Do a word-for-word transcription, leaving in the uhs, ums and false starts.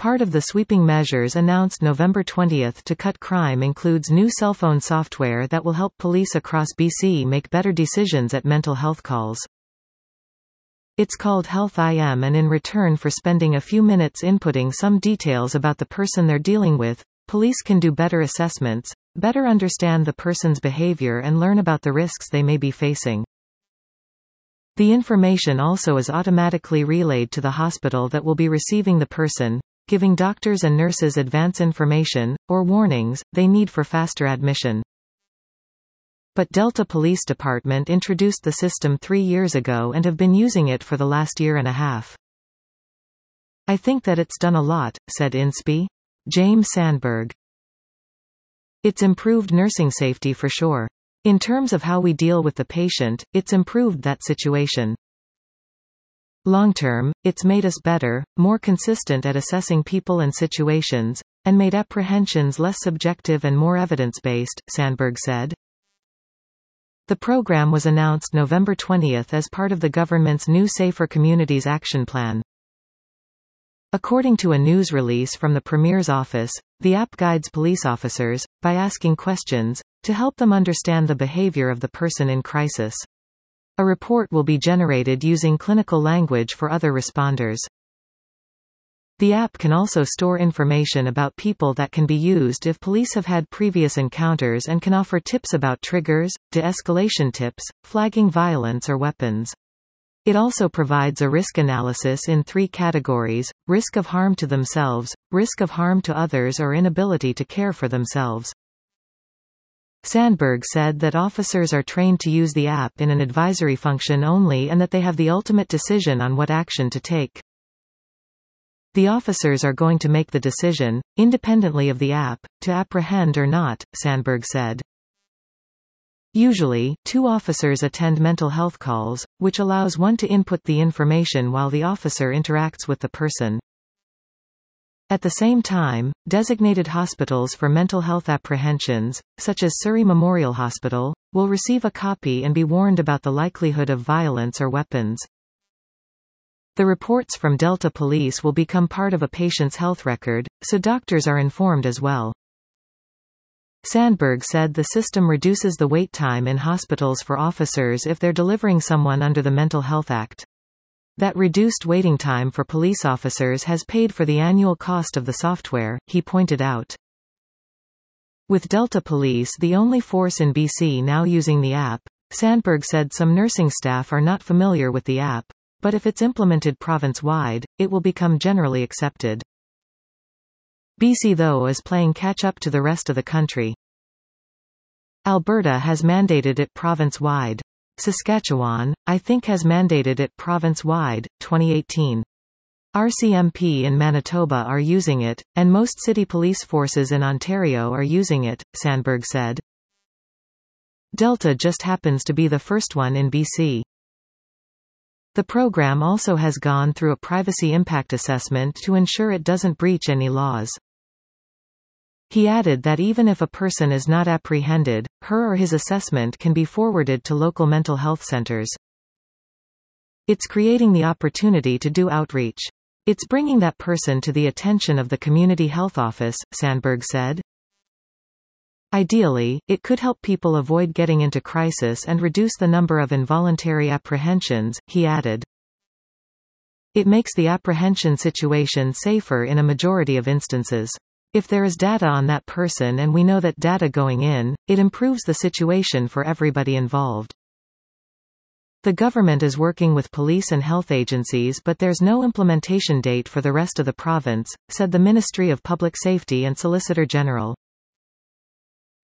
Part of the sweeping measures announced November twentieth to cut crime includes new cellphone software that will help police across B C make better decisions at mental health calls. It's called Health I M, and in return for spending a few minutes inputting some details about the person they're dealing with, police can do better assessments, better understand the person's behavior and learn about the risks they may be facing. The information also is automatically relayed to the hospital that will be receiving the person, giving doctors and nurses advance information, or warnings, they need for faster admission. But Delta Police Department introduced the system three years ago and have been using it for the last year and a half. "I think that it's done a lot," said I N S P. James Sandberg. "It's improved nursing safety for sure. In terms of how we deal with the patient, it's improved that situation. Long-term, it's made us better, more consistent at assessing people and situations, and made apprehensions less subjective and more evidence-based," Sandberg said. The program was announced November twentieth as part of the government's new Safer Communities Action Plan. According to a news release from the Premier's office, the app guides police officers, by asking questions, to help them understand the behavior of the person in crisis. A report will be generated using clinical language for other responders. The app can also store information about people that can be used if police have had previous encounters and can offer tips about triggers, de-escalation tips, flagging violence or weapons. It also provides a risk analysis in three categories: risk of harm to themselves, risk of harm to others, or inability to care for themselves. Sandberg said that officers are trained to use the app in an advisory function only and that they have the ultimate decision on what action to take. The officers are going to make the decision, independently of the app, to apprehend or not, Sandberg said. Usually, two officers attend mental health calls, which allows one to input the information while the officer interacts with the person. At the same time, designated hospitals for mental health apprehensions, such as Surrey Memorial Hospital, will receive a copy and be warned about the likelihood of violence or weapons. The reports from Delta Police will become part of a patient's health record, so doctors are informed as well. Sandberg said the system reduces the wait time in hospitals for officers if they're delivering someone under the Mental Health Act. That reduced waiting time for police officers has paid for the annual cost of the software, he pointed out. With Delta Police the only force in B C now using the app, Sandberg said some nursing staff are not familiar with the app, but if it's implemented province-wide, it will become generally accepted. B C though is playing catch-up to the rest of the country. Alberta has mandated it province-wide. Saskatchewan, I think, has mandated it province-wide, twenty eighteen. R C M P in Manitoba are using it, and most city police forces in Ontario are using it, Sandberg said. Delta just happens to be the first one in B C. The program also has gone through a privacy impact assessment to ensure it doesn't breach any laws. He added that even if a person is not apprehended, her or his assessment can be forwarded to local mental health centers. It's creating the opportunity to do outreach. It's bringing that person to the attention of the community health office, Sandberg said. Ideally, it could help people avoid getting into crisis and reduce the number of involuntary apprehensions, he added. It makes the apprehension situation safer in a majority of instances. If there is data on that person and we know that data going in, it improves the situation for everybody involved. The government is working with police and health agencies, but there's no implementation date for the rest of the province, said the Ministry of Public Safety and Solicitor General.